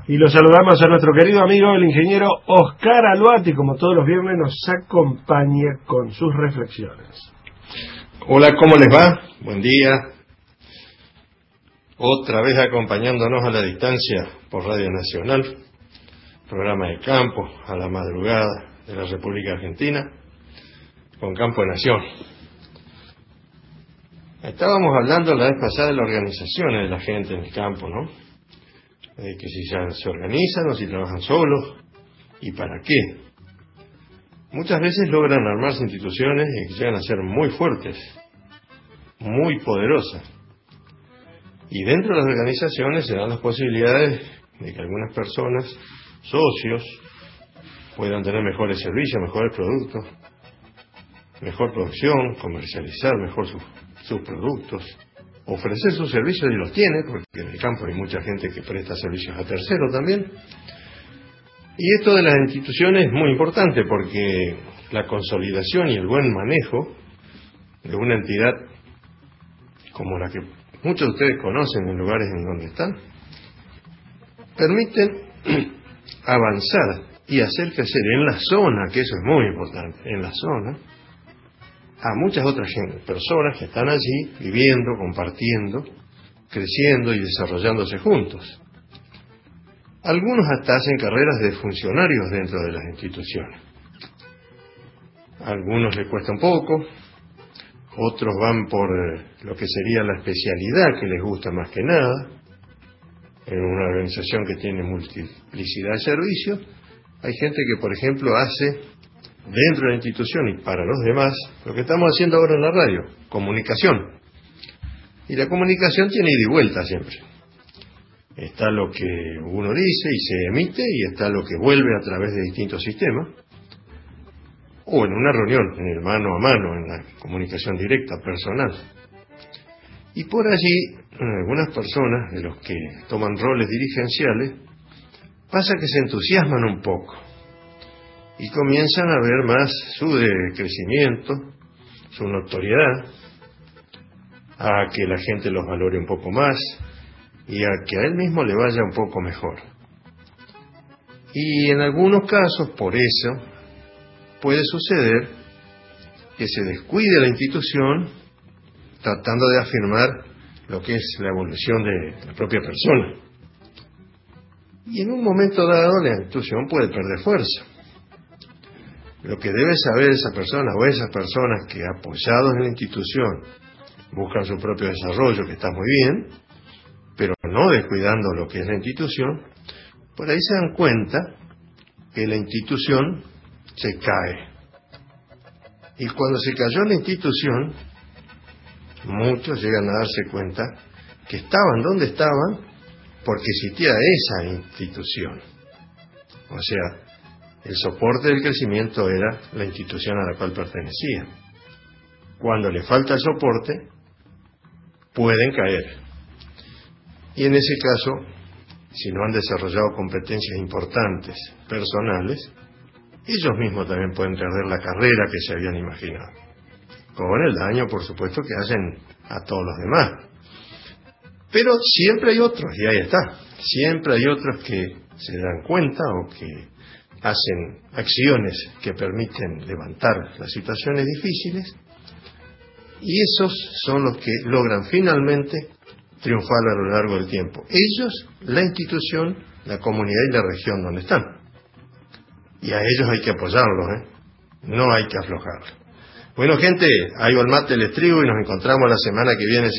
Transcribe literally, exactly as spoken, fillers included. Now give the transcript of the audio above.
Y lo saludamos a nuestro querido amigo, el ingeniero Oscar Aluati, como todos los viernes nos acompaña con sus reflexiones. Hola, ¿cómo les va? Buen día. Otra vez acompañándonos a la distancia por Radio Nacional, programa de campo, a la madrugada de la República Argentina, con Campo de Nación. Estábamos hablando la vez pasada de las organizaciones de la gente en el campo, ¿no? Eh, que si ya se organizan o si trabajan solos, y para qué. Muchas veces logran armarse instituciones que llegan a ser muy fuertes, muy poderosas. Y dentro de las organizaciones se dan las posibilidades de que algunas personas, socios, puedan tener mejores servicios, mejores productos, mejor producción, comercializar mejor sus, sus productos, ofrecer sus servicios, y los tiene, porque en el campo hay mucha gente que presta servicios a terceros también. Y esto de las instituciones es muy importante, porque la consolidación y el buen manejo de una entidad como la que muchos de ustedes conocen en lugares en donde están, permiten avanzar y hacer crecer en la zona, que eso es muy importante, en la zona, a muchas otras gente, personas que están allí viviendo, compartiendo, creciendo y desarrollándose juntos. Algunos hasta hacen carreras de funcionarios dentro de las instituciones. A algunos les cuesta un poco, otros van por lo que sería la especialidad que les gusta más que nada. En una organización que tiene multiplicidad de servicios, hay gente que, por ejemplo, hace dentro de la institución y para los demás lo que estamos haciendo ahora en la radio, comunicación. Y la comunicación tiene ida y vuelta siempre. Está lo que uno dice y se emite, y está lo que vuelve a través de distintos sistemas, o en una reunión, en el mano a mano, en la comunicación directa, personal. Y por allí, algunas personas, de los que toman roles dirigenciales, pasa que se entusiasman un poco y comienzan a ver más su crecimiento, su notoriedad, a que la gente los valore un poco más y a que a él mismo le vaya un poco mejor. Y en algunos casos, por eso, puede suceder que se descuide la institución tratando de afirmar lo que es la evolución de la propia persona. Y en un momento dado la institución puede perder fuerza. Lo que debe saber esa persona o esas personas que, apoyados en la institución, buscan su propio desarrollo, que está muy bien, pero no descuidando lo que es la institución, por ahí se dan cuenta que la institución se cae. Y cuando se cayó la institución, muchos llegan a darse cuenta que estaban donde estaban porque existía esa institución. O sea, el soporte del crecimiento era la institución a la cual pertenecía. Cuando le falta el soporte, pueden caer. Y en ese caso, si no han desarrollado competencias importantes, personales, ellos mismos también pueden perder la carrera que se habían imaginado, con el daño, por supuesto, que hacen a todos los demás. Pero siempre hay otros, y ahí está, siempre hay otros que se dan cuenta o que hacen acciones que permiten levantar las situaciones difíciles, y esos son los que logran finalmente triunfar a lo largo del tiempo. Ellos, la institución, la comunidad y la región donde están. Y a ellos hay que apoyarlos, ¿eh? No hay que aflojarlos. Bueno, gente, ahí va el mate, el estribo, y nos encontramos la semana que viene.